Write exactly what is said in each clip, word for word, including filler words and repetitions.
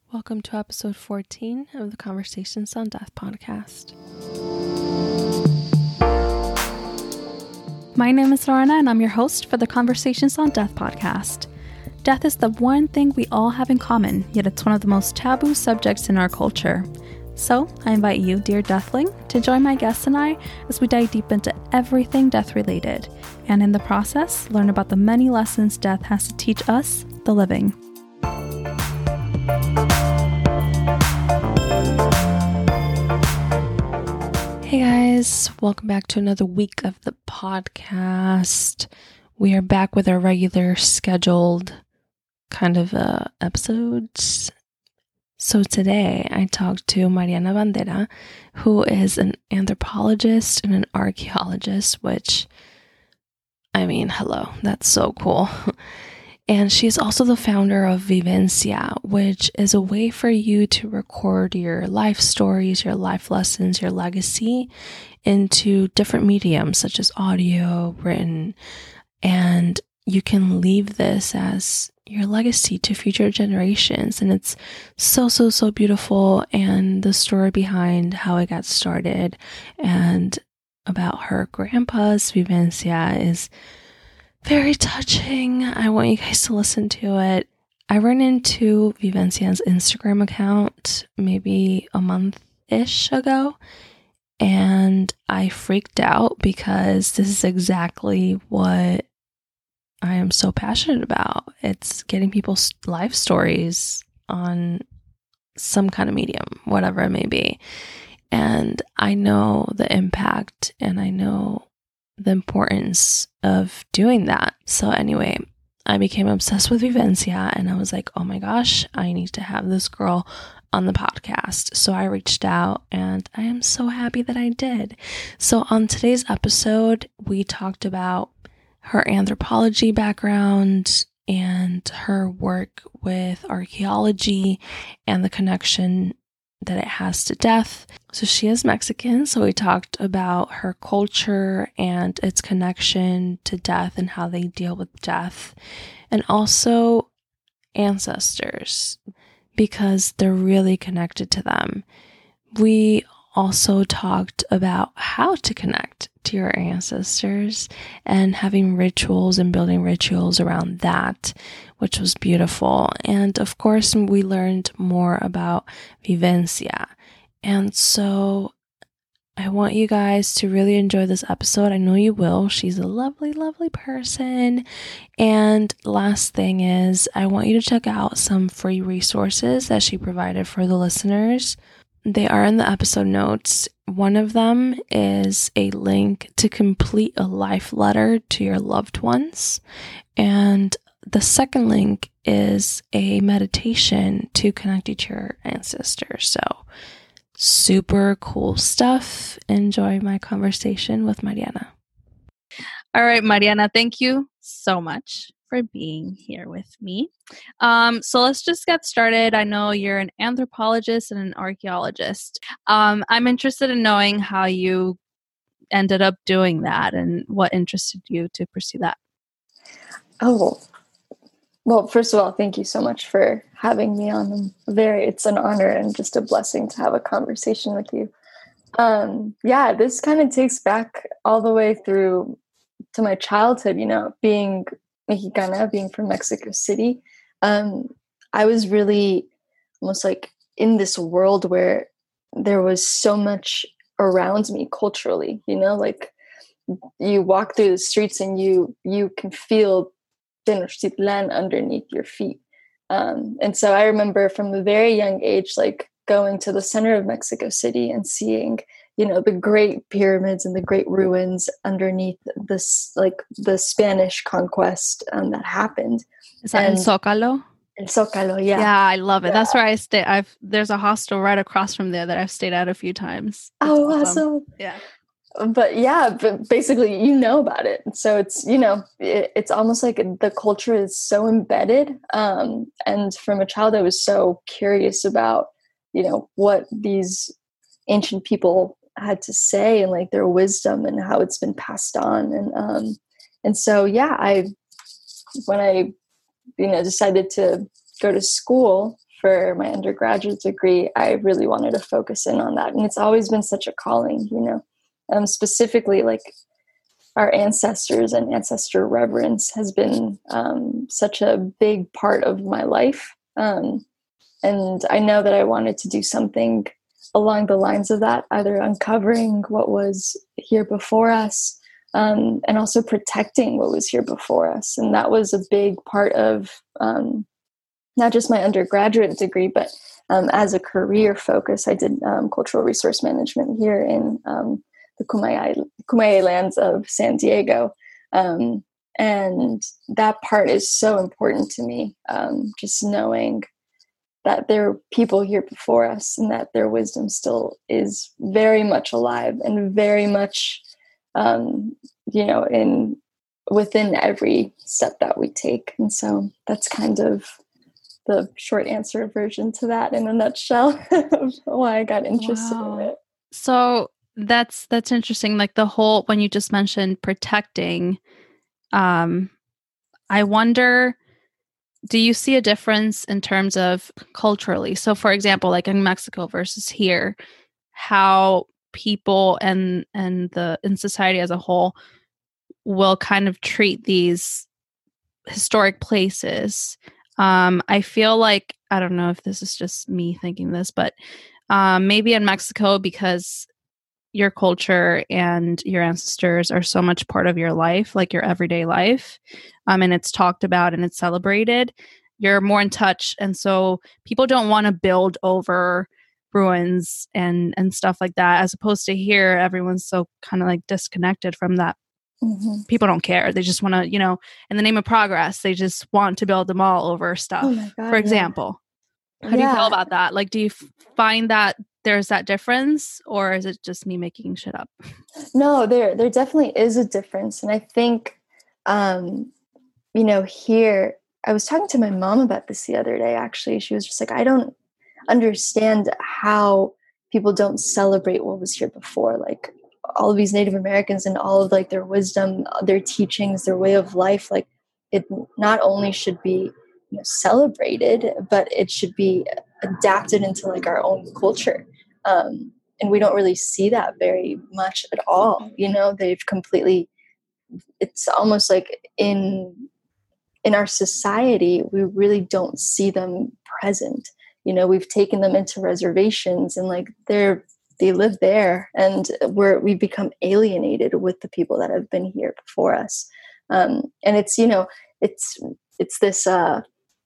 Welcome to episode fourteen of the Conversations on Death podcast. My name is Lorena, and I'm your host for the Conversations on Death podcast. Death is the one thing we all have in common, yet it's one of the most taboo subjects in our culture. So I invite you, dear Deathling, to join my guests and I as we dive deep into everything death-related, and in the process, learn about the many lessons death has to teach us, the living. Hey guys, welcome back to another week of the podcast. We are back with our regular scheduled kind of uh, episodes. So today I talked to Mariana Bandera, who is an anthropologist and an archaeologist, which, I mean, hello, that's so cool. And she's also the founder of Vivencia, which is a way for you to record your life stories, your life lessons, your legacy into different mediums such as audio, written, and you can leave this as your legacy to future generations. And it's so, so, so beautiful. And the story behind how it got started and about her grandpa's Vivencia is very touching. I want you guys to listen to it. I ran into Vivencia's Instagram account maybe a month-ish ago, and I freaked out because this is exactly what I am so passionate about. It's getting people's life stories on some kind of medium, whatever it may be. And I know the impact, and I know the importance of doing that. So anyway, I became obsessed with Vivencia, and I was like, oh my gosh, I need to have this girl on the podcast. So I reached out, and I am so happy that I did. So on today's episode, we talked about her anthropology background and her work with archaeology and the connection that it has to death. So she is Mexican, so we talked about her culture and its connection to death and how they deal with death, and also ancestors, because they're really connected to them. We also talked about how to connect to your ancestors and having rituals and building rituals around that, which was beautiful. And of course, we learned more about Vivencia. And so I want you guys to really enjoy this episode. I know you will. She's a lovely, lovely person. And last thing is, I want you to check out some free resources that she provided for the listeners. They are in the episode notes. One of them is a link to complete a life letter to your loved ones. And the second link is a meditation to connect you to your ancestors. So super cool stuff. Enjoy my conversation with Mariana. All right, Mariana, thank you so much for being here with me. Um, so let's just get started. I know you're an anthropologist and an archaeologist. Um, I'm interested in knowing how you ended up doing that and what interested you to pursue that. Oh, well, first of all, thank you so much for having me on. I'm very, it's an honor and just a blessing to have a conversation with you. Um, yeah, this kind of takes back all the way through to my childhood, you know, being Mexicana, being from Mexico City. Um, I was really almost like in this world where there was so much around me culturally, you know, like you walk through the streets and you you can feel Tenochtitlan underneath your feet. Um, and so I remember from a very young age, like going to the center of Mexico City and seeing, you know, the great pyramids and the great ruins underneath this, like the Spanish conquest um, that happened. Is that and, in Zócalo? In Zócalo, yeah. Yeah, I love it. Yeah. That's where I stay. I've there's a hostel right across from there that I've stayed at a few times. It's oh, awesome. awesome. Yeah. But yeah, but basically, you know about it. So it's, you know, it, it's almost like the culture is so embedded. Um, and from a child, I was so curious about, you know, what these ancient people had to say and like their wisdom and how it's been passed on. And, um, and so, yeah, I, when I, you know, decided to go to school, for my undergraduate degree, I really wanted to focus in on that. And it's always been such a calling, you know, um, specifically like our ancestors and ancestor reverence has been um, such a big part of my life. Um, and I know that I wanted to do something along the lines of that, either uncovering what was here before us, um, and also protecting what was here before us. And that was a big part of um, not just my undergraduate degree, but um, as a career focus, I did um, cultural resource management here in um, the Kumeyaay, Kumeyaay lands of San Diego. Um, and that part is so important to me, um, just knowing that there are people here before us and that their wisdom still is very much alive and very much, um, you know, in within every step that we take. And so that's kind of the short answer version to that in a nutshell of why I got interested Wow. in it. So that's that's interesting. Like the whole, when you just mentioned protecting, um, I wonder, do you see a difference in terms of culturally? So for example, like in Mexico versus here, how people and and the in society as a whole will kind of treat these historic places. Um, I feel like, I don't know if this is just me thinking this, but um, maybe in Mexico, because your culture and your ancestors are so much part of your life, like your everyday life, um, and it's talked about and it's celebrated, you're more in touch. And so people don't want to build over ruins and, and stuff like that, as opposed to here, everyone's so kind of like disconnected from that. Mm-hmm. People don't care. They just want to, you know, in the name of progress, they just want to build them all over stuff, oh my God, for example. Yeah. How do you feel about that? Like, do you f- find that there's that difference, or is it just me making shit up? No, there, there definitely is a difference. And I think, um, you know, here, I was talking to my mom about this the other day, actually. She was just like, I don't understand how people don't celebrate what was here before. Like all of these Native Americans and all of like their wisdom, their teachings, their way of life, like it not only should be, you know, celebrated, but it should be adapted into like our own culture. Um, and we don't really see that very much at all. You know, they've completely, it's almost like in, in our society, we really don't see them present. You know, we've taken them into reservations and like they're, they live there, and we're, we've become alienated with the people that have been here before us. Um, and it's, you know, it's, it's this, uh,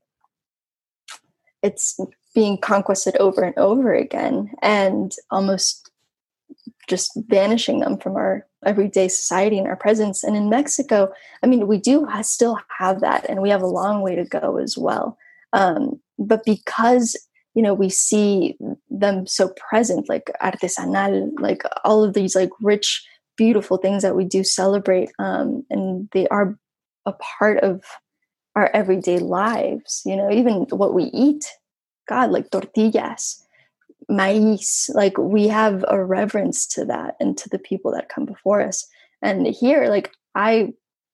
it's being conquested over and over again and almost just banishing them from our everyday society and our presence. And in Mexico, I mean, we do still have that, and we have a long way to go as well. Um, but because, you know, we see them so present, like artesanal, like all of these like rich, beautiful things that we do celebrate, um, and they are a part of our everyday lives, you know, even what we eat, God, like tortillas, maíz, like we have a reverence to that and to the people that come before us. And here, like I,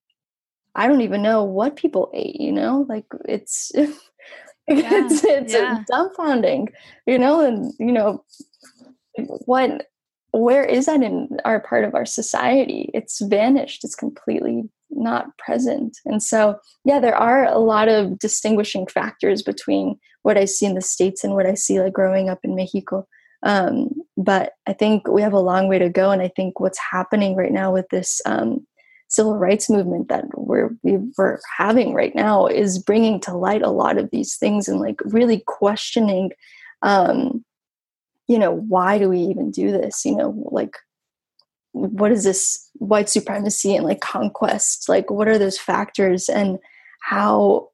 I don't even know what people ate, you know, like it's, yeah, it's, it's yeah. dumbfounding, you know, and, you know, what, where is that in our part of our society? It's vanished. It's completely not present. And so, yeah, there are a lot of distinguishing factors between what I see in the States and what I see like growing up in Mexico. Um, but I think we have a long way to go. And I think what's happening right now with this um, civil rights movement that we're, we're having right now is bringing to light a lot of these things and like really questioning, um, you know, why do we even do this? You know, like, what is this white supremacy and like conquest? Like, what are those factors, and how,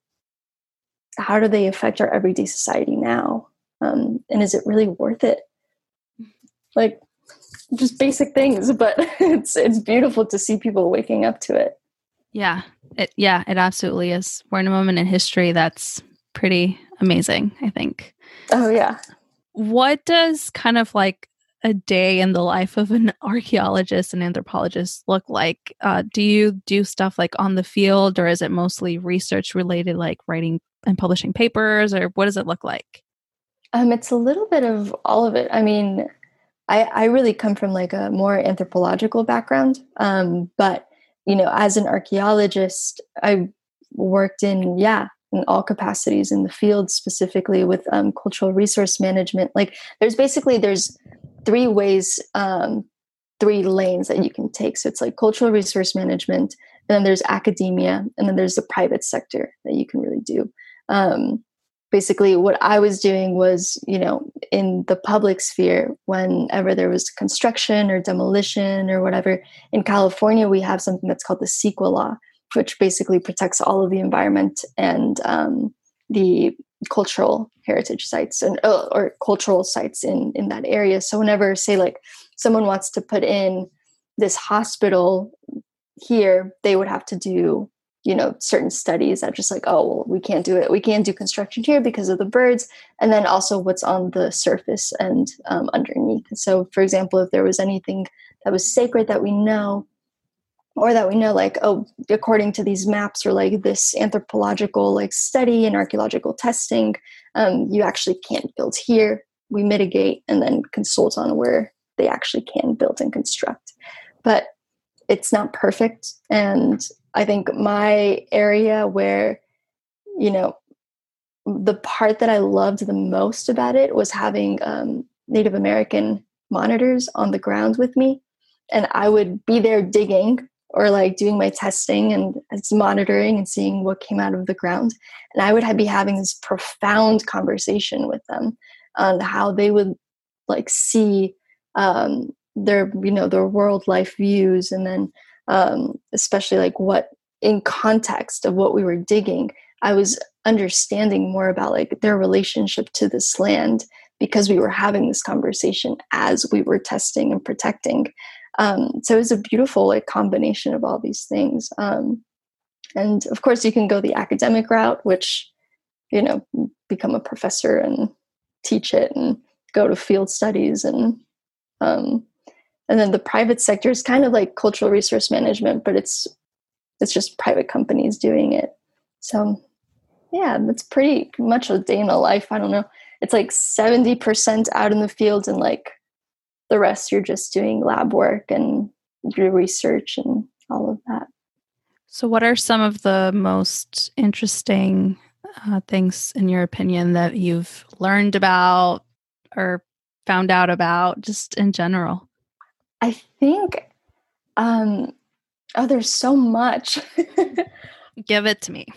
how do they affect our everyday society now? Um, and is it really worth it? Like, just basic things, but it's, it's beautiful to see people waking up to it. Yeah. It, yeah, it absolutely is. We're in a moment in history that's pretty amazing, I think. Oh yeah. What does kind of like a day in the life of an archaeologist and anthropologist look like? Uh, do you do stuff like on the field, or is it mostly research related, like writing and publishing papers, or what does it look like? Um, it's a little bit of all of it. I mean, I, I really come from like a more anthropological background. Um, but, you know, as an archaeologist, I worked in, yeah, in all capacities in the field, specifically with um, cultural resource management. Like there's basically, there's three ways, um, three lanes that you can take. So it's like cultural resource management, and then there's academia, and then there's the private sector that you can really do. Um, basically what I was doing was, you know, in the public sphere, whenever there was construction or demolition or whatever, in California, we have something that's called the CEQA law, which basically protects all of the environment and um, the cultural heritage sites and uh, or cultural sites in, in that area. So whenever, say, like someone wants to put in this hospital here, they would have to do, you know, certain studies that just like, oh, well, we can't do it. We can't do construction here because of the birds. And then also what's on the surface and um, underneath. So for example, if there was anything that was sacred that we know, or that we know like, oh, according to these maps or like this anthropological like study and archaeological testing, um, you actually can't build here. We mitigate and then consult on where they actually can build and construct. But it's not perfect. And I think my area where, you know, the part that I loved the most about it was having um, Native American monitors on the ground with me. And I would be there digging or like doing my testing and monitoring and seeing what came out of the ground. And I would have, be having this profound conversation with them on how they would like see um, their, you know, their world life views. And then um, especially like what in context of what we were digging, I was understanding more about like their relationship to this land because we were having this conversation as we were testing and protecting. Um, so it was a beautiful like combination of all these things. Um, and of course you can go the academic route, which, you know, become a professor and teach it and go to field studies. And, um, and then the private sector is kind of like cultural resource management, but it's, it's just private companies doing it. So yeah, that's pretty much a day in the life. I don't know. It's like seventy percent out in the field and like the rest you're just doing lab work and your research and all of that. So what are some of the most interesting uh, things, in your opinion, that you've learned about or found out about just in general? I think, um, oh, there's so much. Give it to me.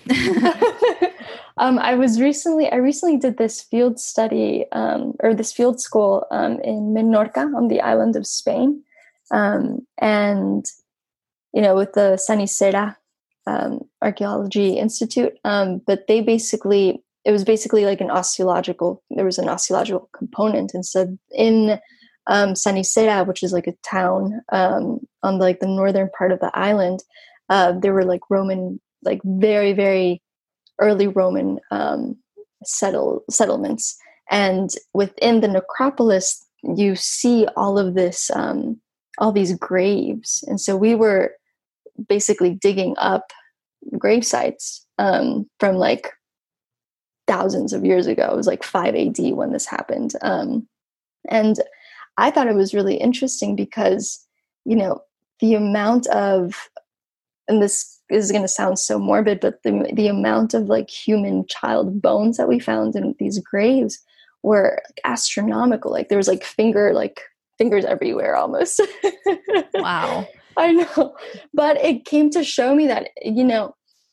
um, I was recently, I recently did this field study um, or this field school um, in Menorca on the island of Spain. Um, and, you know, with the Sanicera um, Archaeology Institute. Um, but they basically, it was basically like an osteological, there was an osteological component. And so in um, Sanicera, which is like a town um, on like the northern part of the island, uh, there were like Roman, like very, very early Roman um, settle settlements. And within the necropolis, you see all of this, um, all these graves. And so we were basically digging up grave sites um, from like thousands of years ago. It was like five A D when this happened. Um, and I thought it was really interesting because, you know, the amount of, and this is going to sound so morbid, but the the amount of like human child bones that we found in these graves were like astronomical. Like there was like finger, like fingers everywhere almost. Wow. I know. But it came to show me that, you know,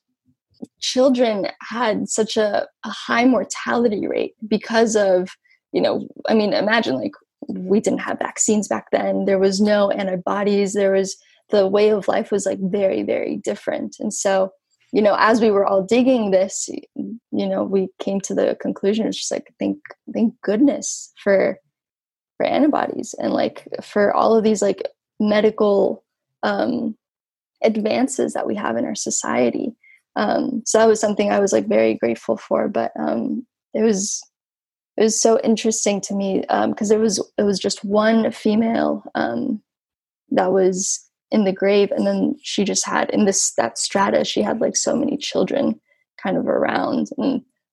children had such a, a high mortality rate because of, you know, I mean, imagine like we didn't have vaccines back then. There was no antibodies. There was, the way of life was like very, very different. And so, you know, as we were all digging this, you know, we came to the conclusion, it's just like, thank, thank goodness for, for antibodies and like for all of these like medical um, advances that we have in our society. Um, so that was something I was like very grateful for, but um, it was, it was so interesting to me because um, it was, it was just one female um, that was in the grave, and then she just had in this that strata she had like so many children kind of around, and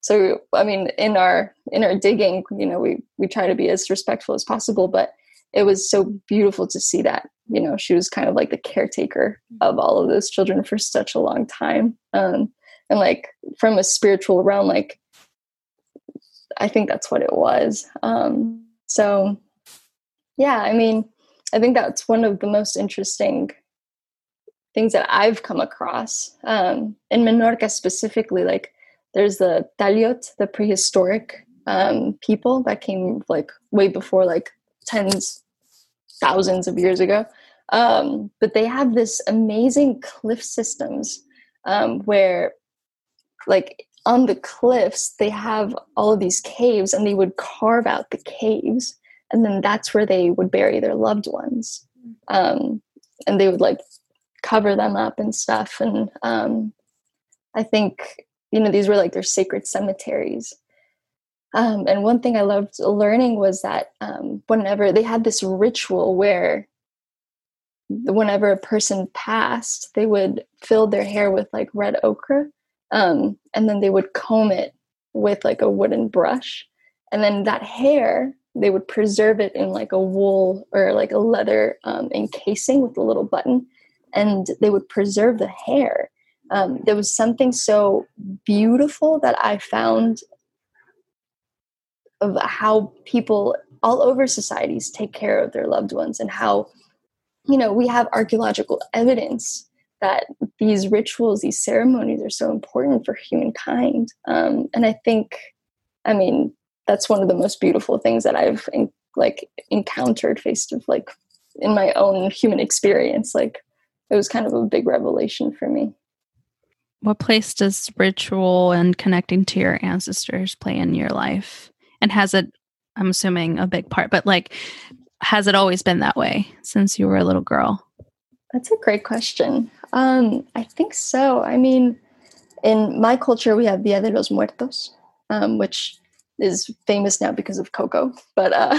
so, I mean, in our in our digging, you know, we we try to be as respectful as possible, but it was so beautiful to see that, you know, she was kind of like the caretaker of all of those children for such a long time. Um, and like from a spiritual realm, like I think that's what it was. Um, so, yeah, I mean, I think that's one of the most interesting things that I've come across. Um, in Menorca specifically, like there's the Taliot, the prehistoric um, people that came like way before, like tens, thousands of years ago. Um, but they have this amazing cliff systems um, where like on the cliffs, they have all of these caves and they would carve out the caves. And then that's where they would bury their loved ones. Um, and they would like cover them up and stuff. And um, I think, you know, these were like their sacred cemeteries. Um, and one thing I loved learning was that um, whenever they had this ritual where whenever a person passed, they would fill their hair with like red ochre, um, and then they would comb it with like a wooden brush. And then that hair, they would preserve it in like a wool or like a leather um, encasing with a little button, and they would preserve the hair. Um, there was something so beautiful that I found of how people all over societies take care of their loved ones, and how, you know, we have archaeological evidence that these rituals, these ceremonies are so important for humankind. Um, and I think, I mean, that's one of the most beautiful things that I've in, like encountered faced with like in my own human experience. Like it was kind of a big revelation for me. What place does ritual and connecting to your ancestors play in your life? And has it, I'm assuming, a big part, but like, has it always been that way since you were a little girl? That's a great question. Um, I think so. I mean, in my culture, we have Dia de los Muertos, um, which is famous now because of Coco. But uh,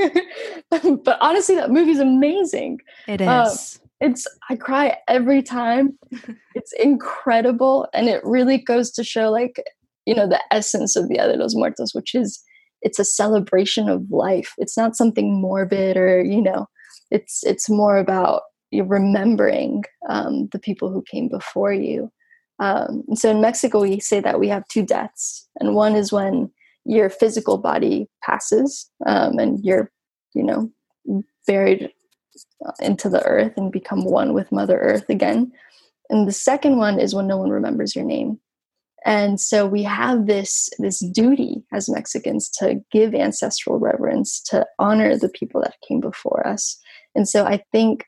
but honestly, that movie's amazing. It is. Uh, it's I cry every time. It's incredible, and it really goes to show, like, you know, the essence of Dia de los Muertos, which is it's a celebration of life. It's not something morbid or, you know, it's it's more about you remembering um, the people who came before you. Um, and so in Mexico, we say that we have two deaths, and one is when your physical body passes um, and you're, you know, buried into the earth and become one with Mother Earth again. And the second one is when no one remembers your name. And so we have this this duty as Mexicans to give ancestral reverence, to honor the people that came before us. And so I think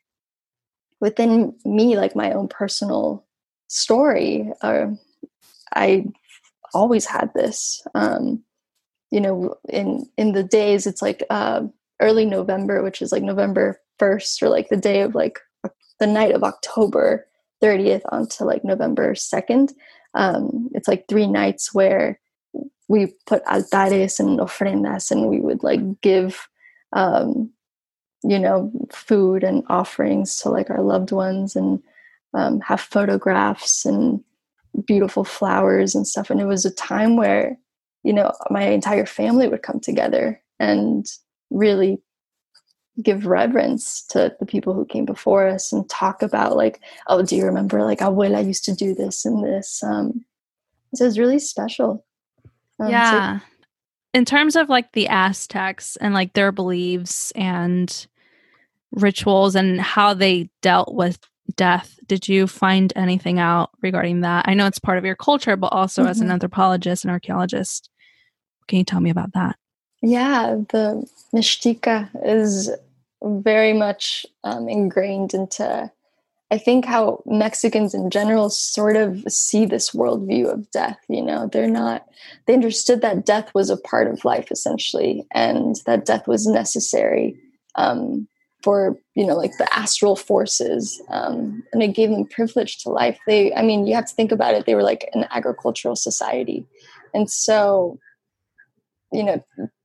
within me, like my own personal story, uh, I always had this. Um, you know, in in the days, it's like uh, early November, which is like November first, or like the day of like the night of October thirtieth onto like November second. Um, it's like three nights where we put altares and ofrendas, and we would like give, um, you know, food and offerings to like our loved ones, and um, have photographs and beautiful flowers and stuff. And it was a time where, you know, my entire family would come together and really give reverence to the people who came before us, and talk about like, oh, do you remember like abuela used to do this and this? Um, so it was really special. Um, yeah. So- in terms of like the Aztecs and like their beliefs and rituals and how they dealt with death, did you find anything out regarding that? I know it's part of your culture, but also mm-hmm. as an anthropologist and archaeologist, can you tell me about that? Yeah, the Mixteca is very much um, ingrained into, I think, how Mexicans in general sort of see this worldview of death. You know, they're not, they understood that death was a part of life, essentially, and that death was necessary um, for, you know, like the astral forces, um, and it gave them privilege to life. They, I mean, you have to think about it. They were like an agricultural society. And so, you know,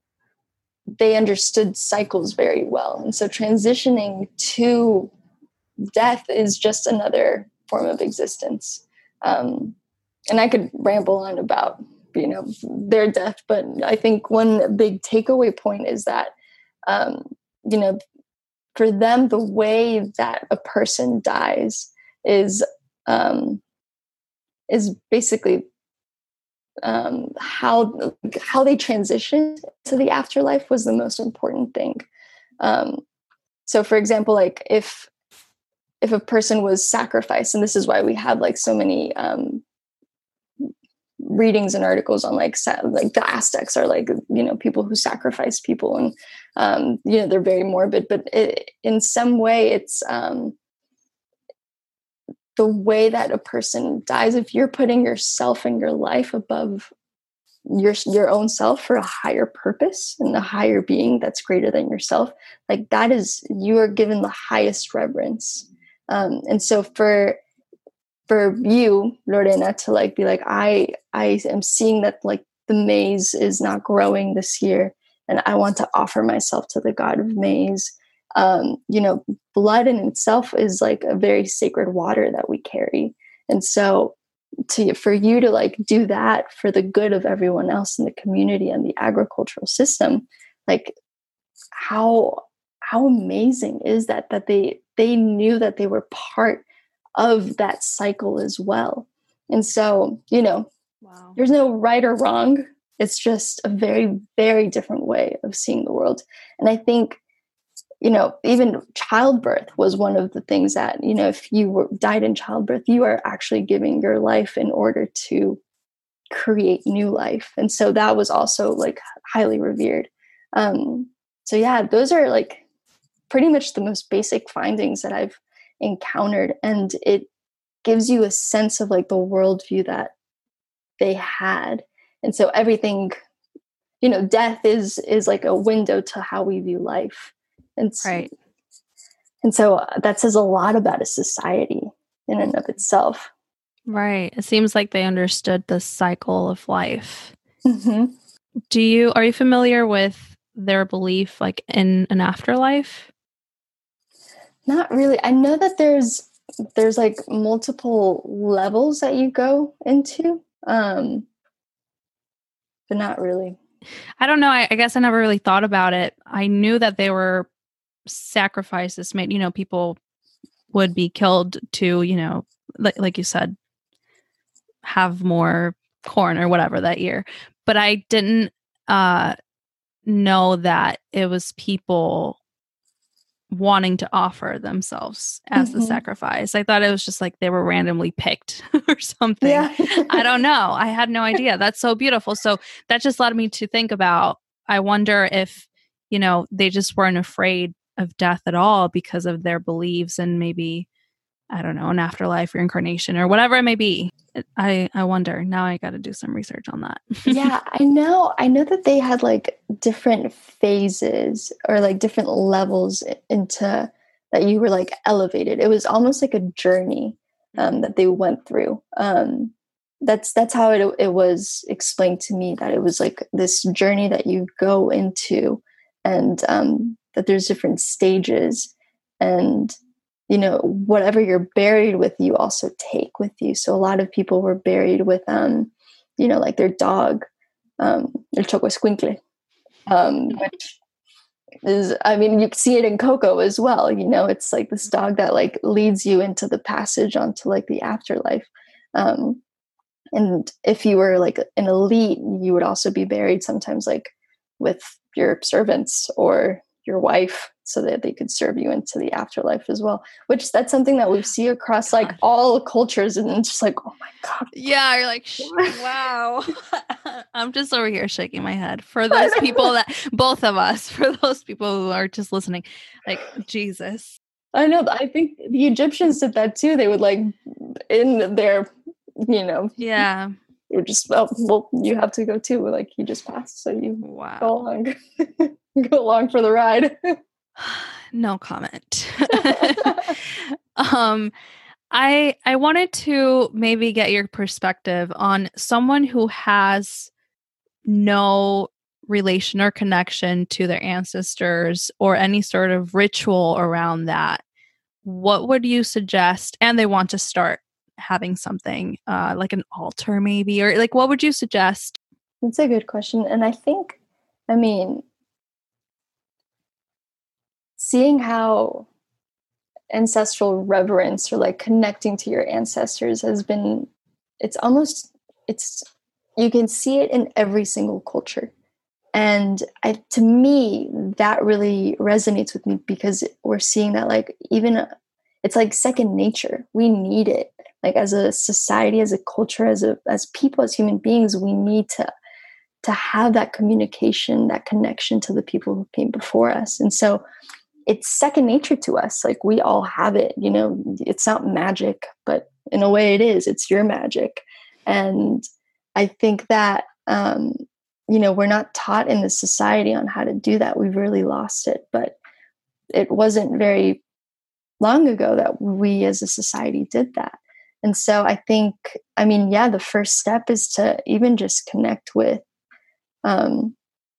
they understood cycles very well. And so transitioning to death is just another form of existence. Um, and I could ramble on about you know, their death. But I think one big takeaway point is that, um, you know, for them, the way that a person dies is um, is basically um, how how they transition to the afterlife was the most important thing. Um, so, for example, like if if a person was sacrificed, and this is why we have like so many um, readings and articles on like sa- like the Aztecs are like, you know, people who sacrifice people, and um, you know, they're very morbid, but it, in some way it's um, the way that a person dies. If you're putting yourself and your life above your your own self for a higher purpose and a higher being that's greater than yourself, like that is, you are given the highest reverence. Um, and so for for you, Lorena, to like be like, I I am seeing that like the maize is not growing this year, and I want to offer myself to the God of maize. Um, you know, blood in itself is like a very sacred water that we carry, and so to for you to like do that for the good of everyone else in the community and the agricultural system, like how how amazing is that that they they knew that they were part of that cycle as well. And so, you know, Wow. there's no right or wrong. It's just a very, very different way of seeing the world. And I think, you know, even childbirth was one of the things that, you know, if you were, died in childbirth, you are actually giving your life in order to create new life. And so that was also like highly revered. Um, so yeah, those are like pretty much the most basic findings that I've encountered. And it gives you a sense of like the worldview that they had. And so everything, you know, death is is like a window to how we view life. And Right. And so uh, that says a lot about a society in and of itself. Right. It seems like they understood the cycle of life. Mm-hmm. Do you, are you familiar with their belief like in an afterlife? Not really. I know that there's there's like multiple levels that you go into, um, but not really. I don't know. I, I guess I never really thought about it. I knew that they were sacrifices made, you know, people would be killed to, you know, like, like you said, have more corn or whatever that year. But I didn't uh, know that it was people wanting to offer themselves as Mm-hmm. the sacrifice. I thought it was just like they were randomly picked or something. Yeah. I don't know. I had no idea. That's so beautiful. So that just led me to think about, I wonder if, you know, they just weren't afraid of death at all because of their beliefs and maybe, I don't know, an afterlife, reincarnation, or whatever it may be. I, I wonder. Now I got to do some research on that. Yeah, I know. I know that they had like different phases or like different levels into that you were like elevated. It was almost like a journey um, that they went through. Um, that's that's how it it was explained to me, that it was like this journey that you go into, and um, that there's different stages, and you know, whatever you're buried with, you also take with you. So a lot of people were buried with, um, you know, like their dog, um, El Chocoescuincle, um, which is, I mean, you can see it in Coco as well. You know, it's like this dog that like leads you into the passage onto like the afterlife. Um, and if you were like an elite, you would also be buried sometimes like with your servants or your wife, so that they could serve you into the afterlife as well, which that's something that we see across like all cultures. And it's just like, oh my God. Yeah, you're like, wow. I'm just over here shaking my head for those people that, both of us, for those people who are just listening, like, Jesus. I know. I think the Egyptians did that too. They would like, in their, you know, yeah, you would just, well, well, you have to go too. Like, he just passed, so you wow. go along, go along for the ride. No comment. um, I I wanted to maybe get your perspective on someone who has no relation or connection to their ancestors or any sort of ritual around that. What would you suggest? And they want to start having something uh, like an altar maybe, or like what would you suggest That's a good question. And I think, I mean, seeing how ancestral reverence or like connecting to your ancestors has been, it's almost, it's, you can see it in every single culture. And I, to me, that really resonates with me because we're seeing that like, even it's like second nature. We need it. Like as a society, as a culture, as a, as people, as human beings, we need to, to have that communication, that connection to the people who came before us. And so it's second nature to us. Like we all have it, you know, it's not magic, but in a way it is, it's your magic. And I think that, um, you know, we're not taught in this society on how to do that. We've really lost it, but it wasn't very long ago that we as a society did that. And so I think, I mean, yeah, the first step is to even just connect with, um,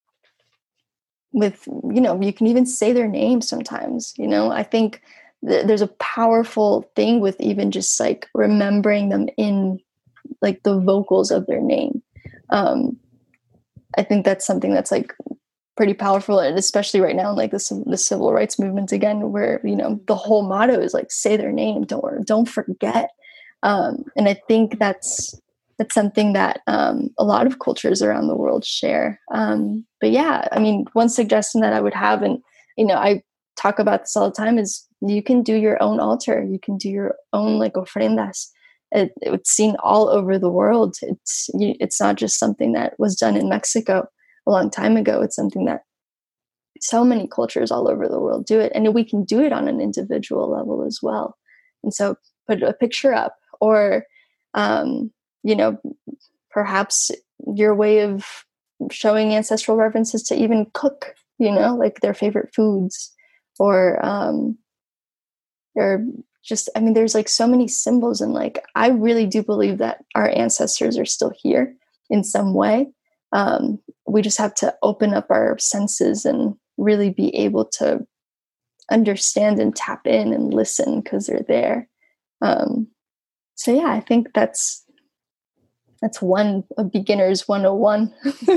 with, you know, you can even say their name sometimes, you know, I think th- there's a powerful thing with even just like remembering them in like the vocals of their name. Um, I think that's something that's like pretty powerful, and especially right now, like the, the civil rights movement again, where, you know, the whole motto is like, say their name, don't, don't forget. Um, and I think that's, that's something that um, a lot of cultures around the world share. Um, but yeah, I mean, one suggestion that I would have, and, you know, I talk about this all the time, is you can do your own altar. You can do your own like ofrendas. It, it's seen all over the world. It's, it's not just something that was done in Mexico a long time ago. It's something that so many cultures all over the world do it. And we can do it on an individual level as well. And so put a picture up, or, um, you know, perhaps your way of showing ancestral references to even cook, you know, like their favorite foods, or, um, or just, I mean, there's like so many symbols, and like, I really do believe that our ancestors are still here in some way. Um, we just have to open up our senses and really be able to understand and tap in and listen, because they're there. Um, so yeah, I think that's, that's one, a beginner's one oh one.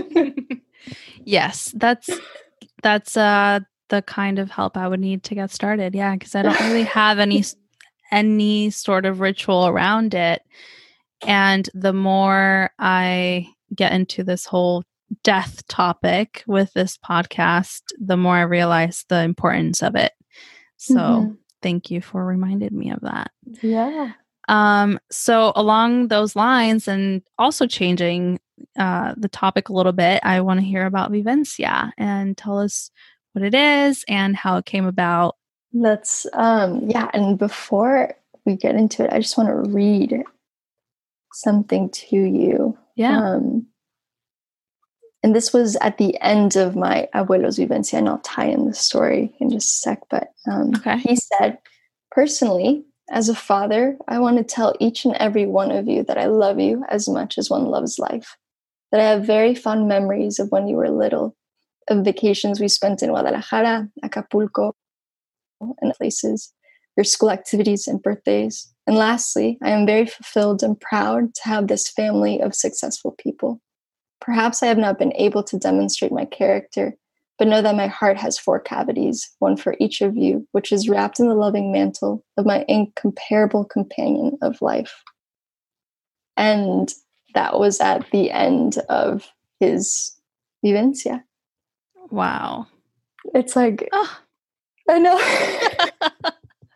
Yes, that's, that's, uh, the kind of help I would need to get started. Yeah. Cause I don't really have any, any sort of ritual around it. And the more I get into this whole death topic with this podcast, the more I realize the importance of it. So mm-hmm. Thank you for reminding me of that. Yeah. Um, so along those lines, and also changing uh, the topic a little bit, I want to hear about Vivencia, and tell us what it is and how it came about. That's, um, yeah. And before we get into it, I just want to read something to you. Yeah. Um, and this was at the end of my Abuelo's Vivencia, and I'll tie in the story in just a sec. But um, okay. He said, personally, as a father, I want to tell each and every one of you that I love you as much as one loves life, that I have very fond memories of when you were little, of vacations we spent in Guadalajara, Acapulco, and places, your school activities and birthdays. And lastly, I am very fulfilled and proud to have this family of successful people. Perhaps I have not been able to demonstrate my character, but know that my heart has four cavities, one for each of you, which is wrapped in the loving mantle of my incomparable companion of life. And that was at the end of his Vivencia. Wow. It's like, oh. I know.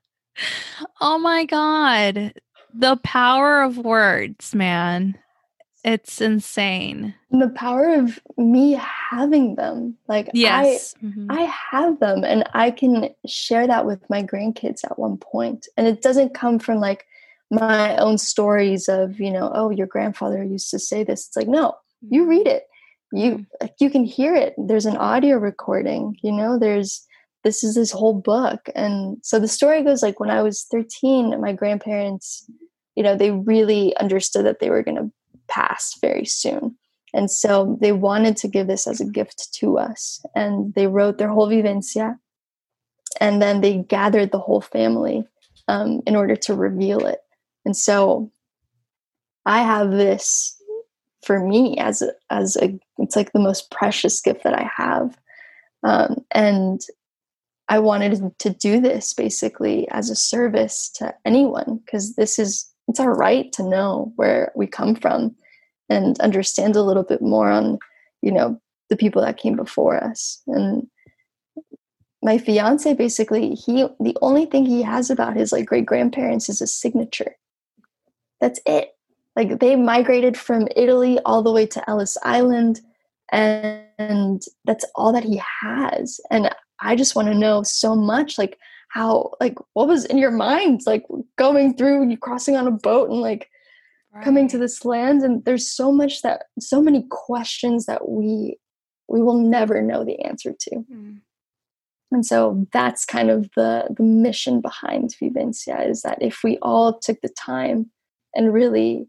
Oh my God. The power of words, man. It's insane. And the power of me having them. Like, yes. I, mm-hmm. I have them, and I can share that with my grandkids at one point. And it doesn't come from like my own stories of, you know, oh, your grandfather used to say this. It's like, no, you read it. You, like, you can hear it. There's an audio recording, you know, there's, this is this whole book. And so the story goes like, when I was thirteen, my grandparents, you know, they really understood that they were going to pass very soon. And so they wanted to give this as a gift to us. And they wrote their whole Vivencia. And then they gathered the whole family um, in order to reveal it. And so I have this for me as a, as a, it's like the most precious gift that I have. Um, and I wanted to do this basically as a service to anyone, because this is, it's our right to know where we come from and understand a little bit more on, you know, the people that came before us. And my fiance, basically, he, the only thing he has about his like great grandparents is a signature. That's it. Like they migrated from Italy all the way to Ellis Island, and, and that's all that he has. And I just want to know so much, like how, like what was in your mind, like going through, you crossing on a boat and like right. coming to this land. And there's so much that, so many questions that we, we will never know the answer to. Mm. And so that's kind of the, the mission behind Vivencia, is that if we all took the time and really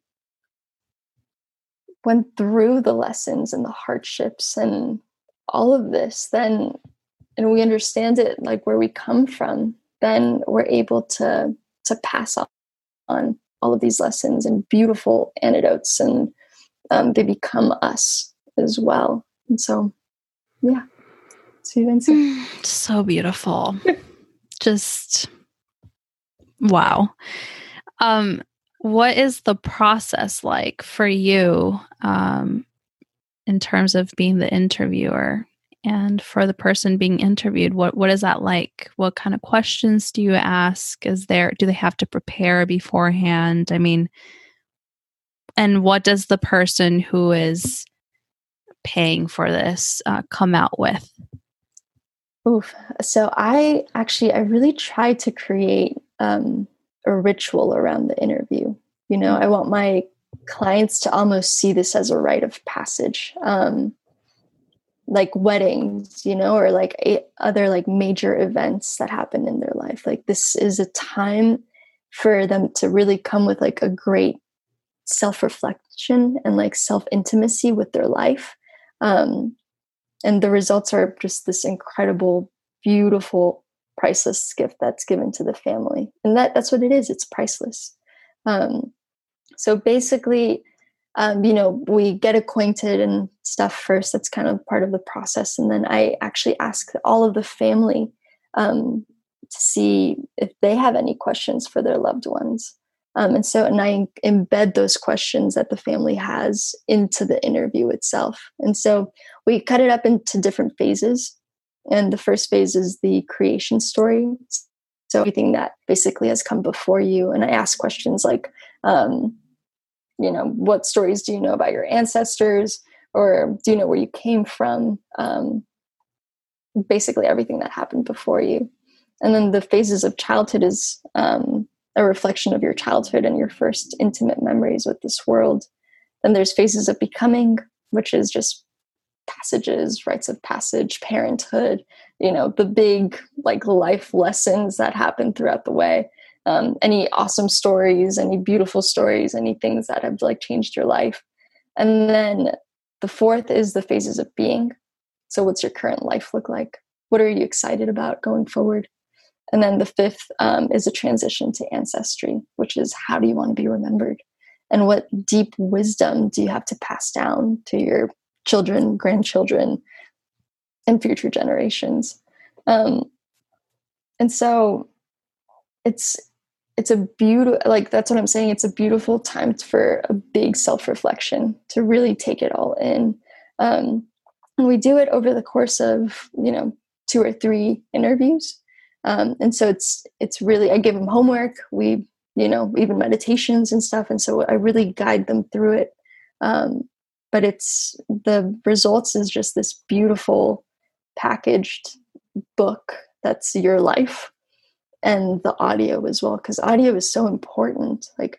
went through the lessons and the hardships and all of this, then, and we understand it, like where we come from, then we're able to, to pass on, on all of these lessons and beautiful antidotes, and um, they become us as well. And so, yeah. So beautiful. Just wow. Um, what is the process like for you um, in terms of being the interviewer, and for the person being interviewed? What what is that like? What kind of questions do you ask? Is there, do they have to prepare beforehand? I mean, and what does the person who is paying for this uh, come out with? Oof. So I actually, I really try to create um, a ritual around the interview. You know, I want my clients to almost see this as a rite of passage, um, like weddings, you know, or like a, other like major events that happen in their life. Like this is a time for them to really come with like a great self-reflection and like self-intimacy with their life. Um, And the results are just this incredible, beautiful, priceless gift that's given to the family. And that, that's what it is. It's priceless. Um, so basically, um, you know, we get acquainted and stuff first. That's kind of part of the process. And then I actually ask all of the family um, to see if they have any questions for their loved ones. Um, and so, and I embed those questions that the family has into the interview itself. And so we cut it up into different phases. And the first phase is the creation story. So everything that basically has come before you. And I ask questions like, um, you know, what stories do you know about your ancestors? Or do you know where you came from? Um, basically everything that happened before you. And then the phases of childhood is, um, a reflection of your childhood and your first intimate memories with this world. Then there's phases of becoming, which is just passages, rites of passage, parenthood, you know, the big like life lessons that happen throughout the way. Um, any awesome stories, any beautiful stories, any things that have like changed your life. And then the fourth is the phases of being. So what's your current life look like? What are you excited about going forward? And then the fifth um, is a transition to ancestry, which is how do you want to be remembered? And what deep wisdom do you have to pass down to your children, grandchildren, and future generations? Um, and so it's it's a beautiful, like that's what I'm saying. It's a beautiful time for a big self-reflection, to really take it all in. Um, and we do it over the course of, you know, two or three interviews. Um, and so it's, it's really, I give them homework, we, you know, even meditations and stuff. And so I really guide them through it. Um, but it's, the results is just this beautiful packaged book that's your life, and the audio as well. 'Cause audio is so important. Like,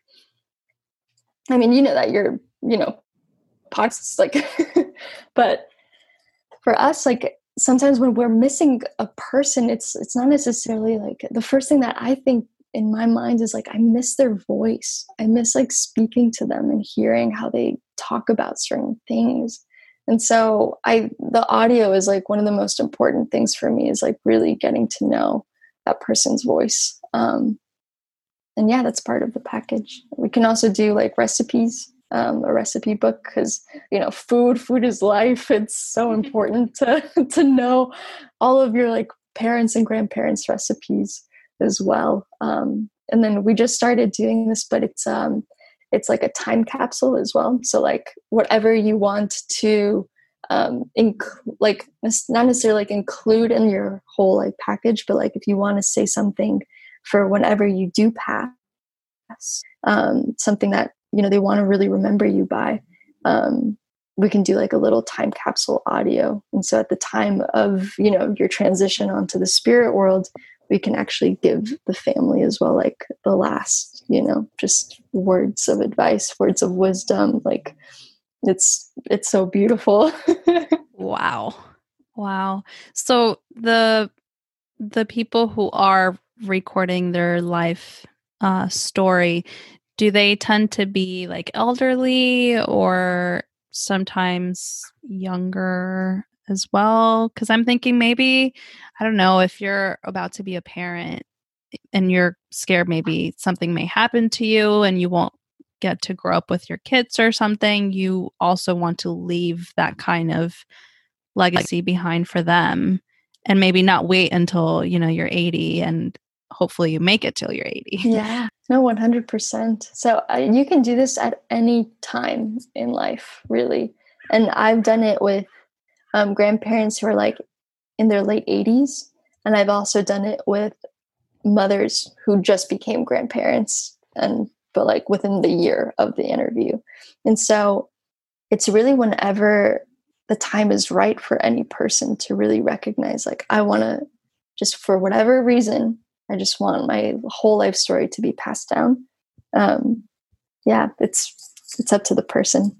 I mean, you know that you're, you know, podcasts, like, but for us, like, sometimes when we're missing a person, it's it's not necessarily like the first thing that I think in my mind is like, I miss their voice. I miss like speaking to them and hearing how they talk about certain things. And so I the audio is like one of the most important things for me, is like really getting to know that person's voice. Um, and yeah, that's part of the package. We can also do like recipes. um, a recipe book because, you know, food, food is life. It's so important to, to know all of your like parents and grandparents' recipes as well. Um, and then we just started doing this, but it's, um, it's like a time capsule as well. So like whatever you want to, um, inc- like not necessarily like include in your whole like package, but like if you want to say something for whenever you do pass, um, something that, you know, they want to really remember you by, um, we can do like a little time capsule audio. And so at the time of, you know, your transition onto the spirit world, we can actually give the family as well, like the last, you know, just words of advice, words of wisdom. Like it's, it's so beautiful. Wow. Wow. So the, the people who are recording their life uh, story, do they tend to be like elderly or sometimes younger as well? Because I'm thinking maybe, I don't know, if you're about to be a parent and you're scared maybe something may happen to you and you won't get to grow up with your kids or something, you also want to leave that kind of legacy behind for them and maybe not wait until, you know, you're eighty and hopefully you make it till you're eighty. Yeah, no, one hundred percent. So uh, you can do this at any time in life, really. And I've done it with um, grandparents who are like in their late eighties. And I've also done it with mothers who just became grandparents and, but like within the year of the interview. And so it's really whenever the time is right for any person to really recognize, like, I want to just, for whatever reason, I just want my whole life story to be passed down. Um, yeah, it's, it's up to the person.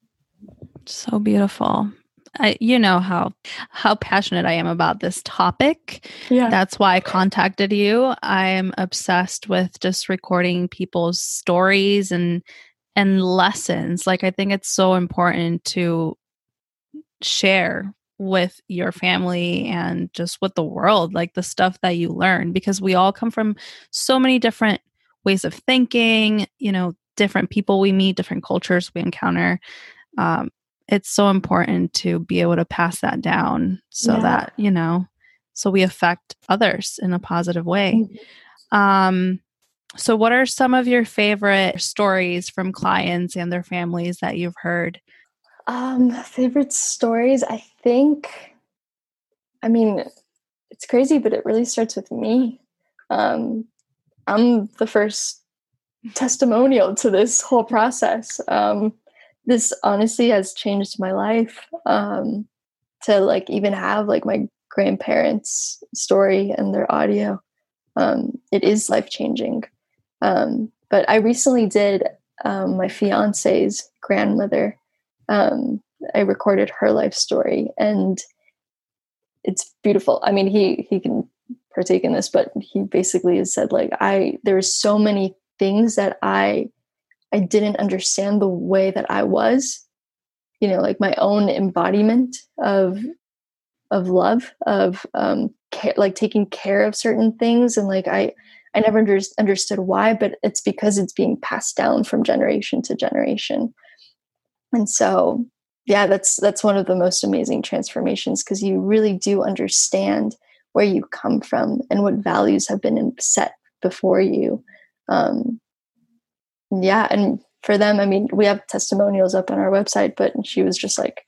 So beautiful. I, you know how how passionate I am about this topic. Yeah. That's why I contacted you. I am obsessed with just recording people's stories and and lessons. Like I think it's so important to share with your family and just with the world, like the stuff that you learn, because we all come from so many different ways of thinking, you know, different people we meet, different cultures we encounter. Um, it's so important to be able to pass that down so Yeah. that, you know, so we affect others in a positive way. Mm-hmm. Um, so what are some of your favorite stories from clients and their families that you've heard? Um, favorite stories, I think, I mean, it's crazy, but it really starts with me. Um, I'm the first testimonial to this whole process. Um, this honestly has changed my life. Um, to like even have like my grandparents' story and their audio. Um, it is life changing. Um, but I recently did um, my fiance's grandmother. Um, I recorded her life story, and it's beautiful. I mean, he he can partake in this, but he basically has said like I there's so many things that I I didn't understand the way that I was, you know, like my own embodiment of of love, of um, care, like taking care of certain things, and like I I never under- understood why, but it's because it's being passed down from generation to generation, and so yeah, that's that's one of the most amazing transformations because you really do understand where you come from and what values have been set before you. Um, yeah, and for them, I mean, we have testimonials up on our website, but she was just like,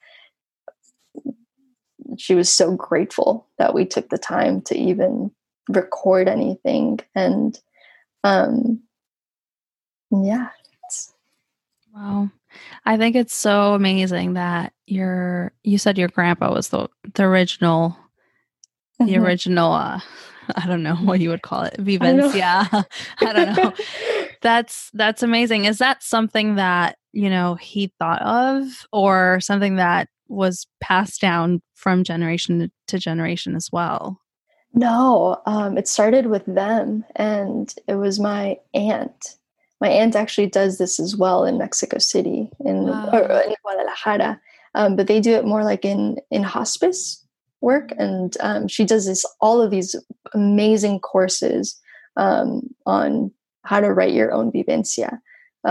she was so grateful that we took the time to even record anything. And um, yeah. Wow. I think it's so amazing that your, you said your grandpa was the, the original, the Mm-hmm. original, uh, I don't know what you would call it. Vivencia. I, I don't know. That's, that's amazing. Is that something that, you know, he thought of or something that was passed down from generation to generation as well? No, um, it started with them, and it was my aunt. My aunt actually does this as well in Mexico City, in, Wow. or in Guadalajara, um, but they do it more like in in hospice work, and um, she does this all of these amazing courses um, on how to write your own vivencia. Um,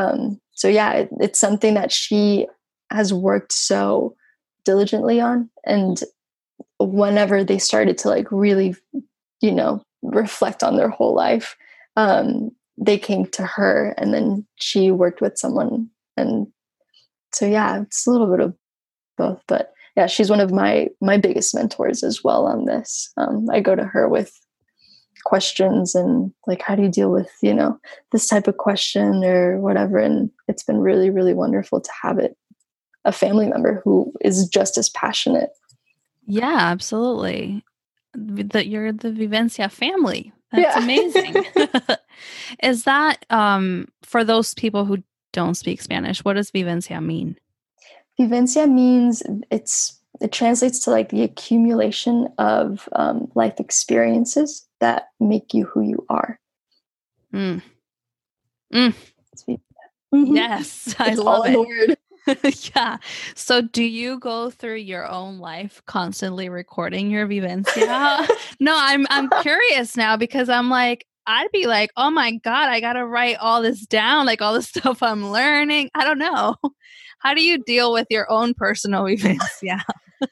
so yeah, it, it's something that she has worked so diligently on. And whenever they started to like really, you know, reflect on their whole life, um, they came to her, and then she worked with someone. And so, yeah, it's a little bit of both, but yeah, she's one of my, my biggest mentors as well on this. Um, I go to her with questions and like, how do you deal with, you know, this type of question or whatever. And it's been really, really wonderful to have it, a family member who is just as passionate. Yeah, absolutely. That you're the Vivencia family. That's Yeah. amazing. Is that um for those people who don't speak Spanish, what does Vivencia mean? Vivencia means it's it translates to like the accumulation of um, life experiences that make you who you are. Mm. Mm. Mm-hmm. Yes, I It's love all in it. the word. Yeah. So do you go through your own life constantly recording your Vivencia? No, I'm I'm curious now because I'm like, I'd be like, oh my God, I gotta write all this down, like all the stuff I'm learning. I don't know. How do you deal with your own personal Vivencia?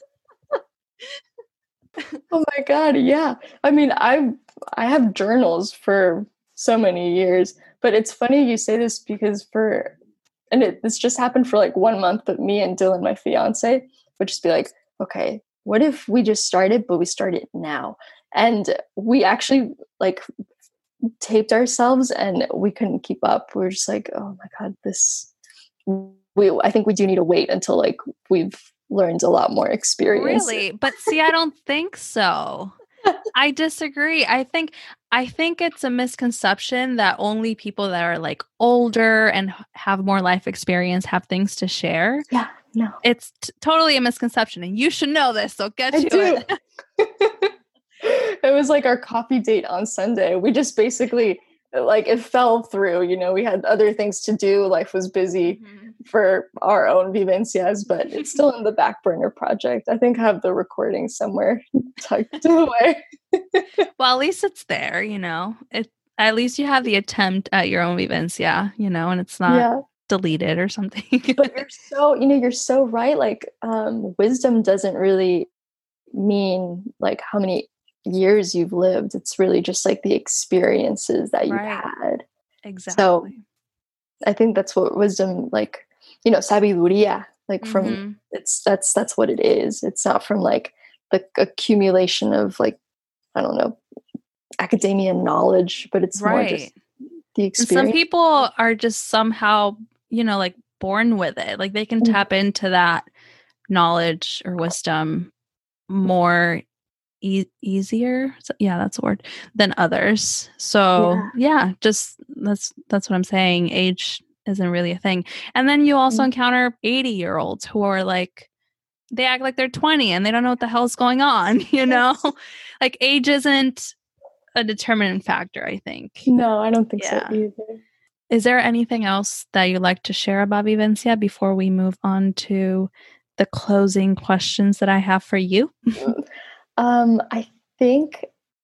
Oh my God, yeah. I mean, I I have journals for so many years, but it's funny you say this because for and it, this just happened for like one month, but me and Dylan, my fiance, would just be like, okay, what if we just started, but we started now? And we actually like taped ourselves and we couldn't keep up. We were just like, oh my God, this, we, I think we do need to wait until like we've learned a lot more experience. Really? But see, I don't think so. I disagree. I think I think it's a misconception that only people that are like older and have more life experience have things to share. Yeah, no. It's t- totally a misconception, and you should know this, so get I to do. it. It was like our coffee date on Sunday. We just basically like it fell through, you know, we had other things to do. Life was busy mm-hmm. for our own vivencias, but it's still in the back burner project. I think I have the recording somewhere tucked away. Well, at least it's there, you know. It at least you have the attempt at your own vivencia, you know, and it's not yeah. deleted or something. But you're so, you know, you're so right. Like um, wisdom doesn't really mean like how many years you've lived. It's really just like the experiences that you've right. had. Exactly. So I think that's what wisdom, like, you know, sabiduría, like from mm-hmm. it's that's that's what it is. It's not from like the accumulation of like, I don't know, academia knowledge, but it's right. more just the experience. And some people are just somehow, you know, like born with it. Like they can mm-hmm. tap into that knowledge or wisdom more E- easier yeah that's a word than others. So yeah. yeah just that's that's what I'm saying. Age isn't really a thing. And then you also mm-hmm. encounter eighty year olds who are like, they act like they're twenty and they don't know what the hell's going on, you know. Like age isn't a determining factor, I think. No, I don't think yeah. so either. Is there anything else that you'd like to share about Vivencia before we move on to the closing questions that I have for you? Um, I think,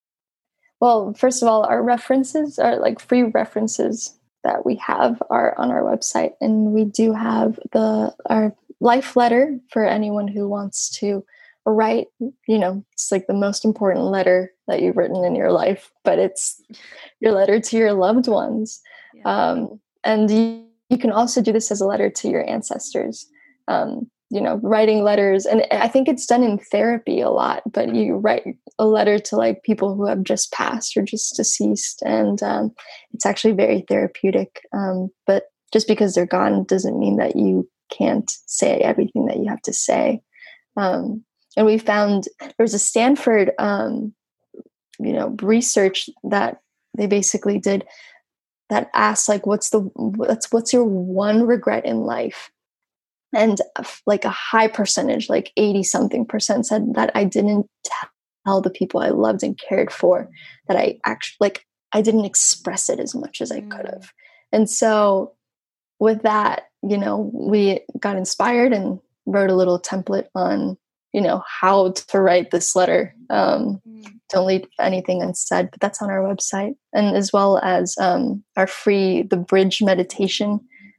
well, first of all, our references are like free references that we have are on our website. And we do have the, our life letter for anyone who wants to write, you know, it's like the most important letter that you've written in your life, but it's your letter to your loved ones. Yeah. Um, and you, you can also do this as a letter to your ancestors. Um, you know, writing letters. And I think it's done in therapy a lot, but you write a letter to like people who have just passed or just deceased. And um, it's actually very therapeutic. Um, but just because they're gone doesn't mean that you can't say everything that you have to say. Um, and we found there was a Stanford, um, you know, research that they basically did that asked like, what's the, what's, what's your one regret in life? And like a high percentage, like eighty something percent said that I didn't tell the people I loved and cared for, that I actually, like, I didn't express it as much as I could have. And so with that, you know, we got inspired and wrote a little template on, you know, how to write this letter. Um, don't leave anything unsaid, but that's on our website. And as well as um, our free, the bridge meditation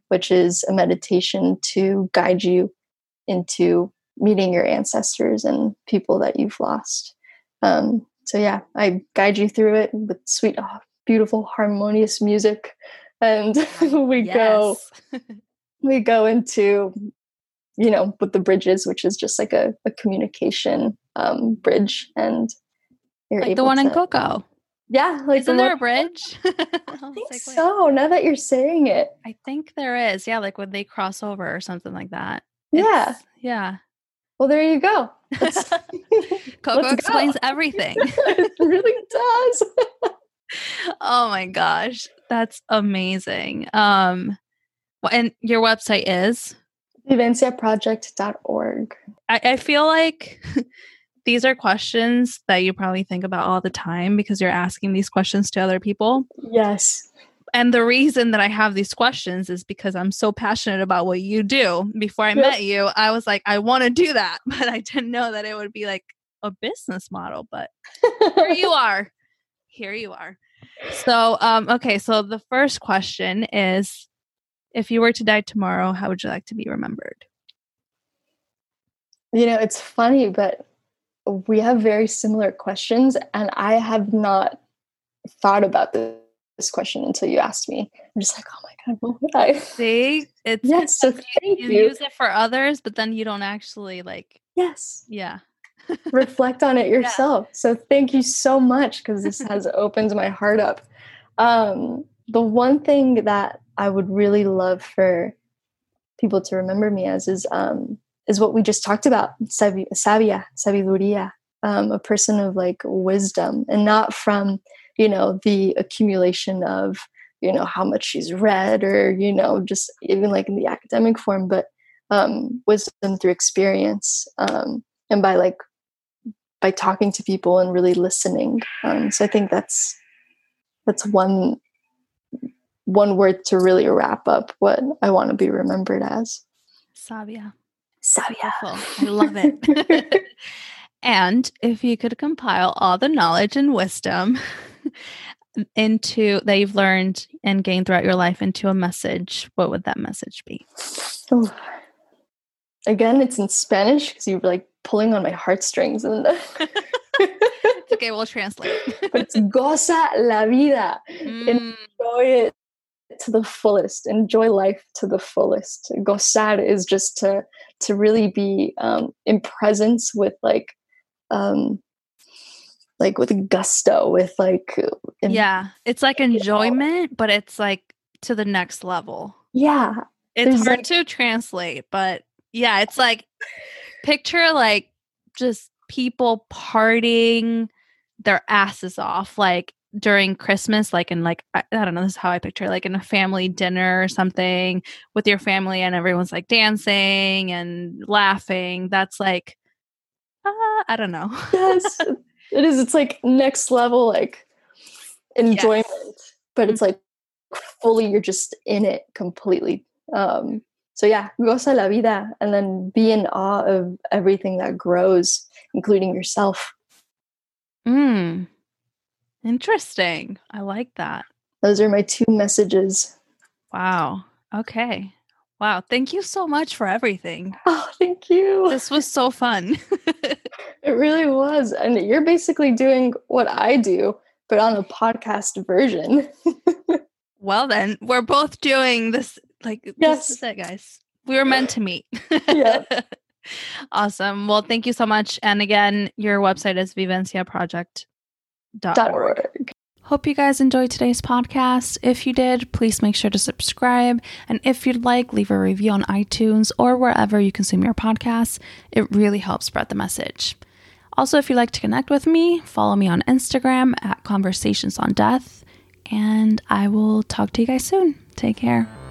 which is a meditation to guide you into meeting your ancestors and people that you've lost. Um, so yeah, I guide you through it with sweet, oh, beautiful, harmonious music. And we Yes. go, we go into, you know, what the bridge is, which is just like a, a communication um, bridge. And you're Like able the one to, in Coco. yeah. Like Isn't the there one, a bridge? I think like, so. Now that you're saying it. I think there is. Yeah. Like when they cross over or something like that. Yeah. It's, yeah. Well, there you go. Coco explains everything. It really does. Oh my gosh. That's amazing. Um, and your website is? vivencia project dot org. I, I feel like these are questions that you probably think about all the time because you're asking these questions to other people. Yes. And the reason that I have these questions is because I'm so passionate about what you do. Before I Yep. met you, I was like, I want to do that, but I didn't know that it would be like a business model. But here you are. Here you are. So, um, okay. So the first question is, if you were to die tomorrow, how would you like to be remembered? You know, it's funny, but we have very similar questions, and I have not thought about this, this question until you asked me. I'm just like, oh my God, what would I? See, it's Yes, so you, thank you you. use it for others, but then you don't actually like, Yes. yeah. Reflect on it yourself. Yeah. So thank you so much, because this has opened my heart up. Um, the one thing that I would really love for people to remember me as is um, is what we just talked about, sabia, sabiduría, um, a person of like wisdom, and not from, you know, the accumulation of, you know, how much she's read, or, you know, just even like in the academic form, but um, wisdom through experience, um, and by like by talking to people and really listening. Um, so I think that's that's one one word to really wrap up what I want to be remembered as. Sabia. Sabia. I love it. And if you could compile all the knowledge and wisdom into that you've learned and gained throughout your life into a message, what would that message be? Oh. Again, it's in Spanish because you were like pulling on my heartstrings. And it's okay, we'll translate. But it's goza la vida. Mm. Enjoy it to the fullest. Enjoy life to the fullest. Gozar is just to to really be um, in presence with like um, like with gusto, with like in, yeah, it's like enjoyment, know. But it's like to the next level. Yeah, it's hard like, to translate, but yeah, it's like picture like just people partying their asses off, like during Christmas, like in like I, I don't know, this is how I picture it, like in a family dinner or something with your family, and everyone's like dancing and laughing. That's like uh, I don't know. Yes, it is. It's like next level, like enjoyment, yes. But it's like fully, you're just in it completely. Um, so yeah, goza la vida, and then be in awe of everything that grows, including yourself. Mm. Interesting. I like that. Those are my two messages. Wow. Okay. Wow. Thank you so much for everything. Oh, thank you. This was so fun. It really was. And you're basically doing what I do, but on a podcast version. Well, then we're both doing this. Like, yes. This is it, guys. We were meant to meet. Yeah. Awesome. Well, thank you so much. And again, your website is vivencia project dot org. Hope you guys enjoyed today's podcast. If you did, please make sure to subscribe. And if you'd like, leave a review on iTunes or wherever you consume your podcasts. It really helps spread the message. Also, if you'd like to connect with me, follow me on Instagram at Conversations on Death. And I will talk to you guys soon. Take care.